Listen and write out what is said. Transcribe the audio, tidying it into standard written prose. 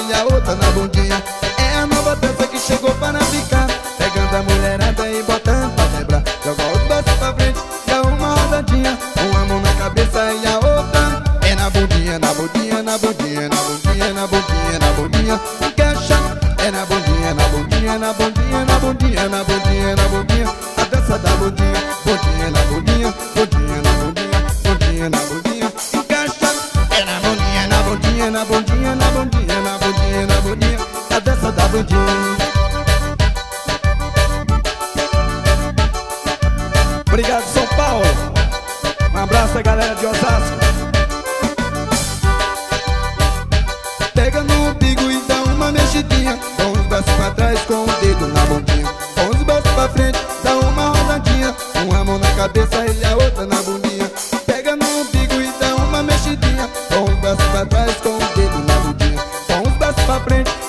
e a outra na bundinha. É a nova dança que chegou para ficar, pegando a mulherada e botando pra quebrar. Joga os braços pra frente, dá uma rodadinha, uma mão na cabeça e a outra é na bundinha, na bundinha, na bundinha, na bundinha, na bundinha, na bundinha. Encaixa, é na bundinha, na bundinha, na bundinha, na bundinha, na bundinha, na bundinha. A dança da bundinha, bundinha na bundinha, bundinha na bundinha, bundinha na bundinha. Encaixa, é na bundinha, na bundinha, na bundinha, na bundinha, na bundinha, na bundinha. A dança da bundinha. Obrigado, São Paulo. Um abraço à galera de Osasco. Pega no umbigo e dá uma mexidinha, com os braços pra trás, com o dedo na bundinha. Com os braços pra frente, dá uma rodadinha, uma mão na cabeça e a outra na bundinha. Pega no umbigo e dá uma mexidinha, com os braços pra trás, com o dedo na bundinha. Com os braços pra frente,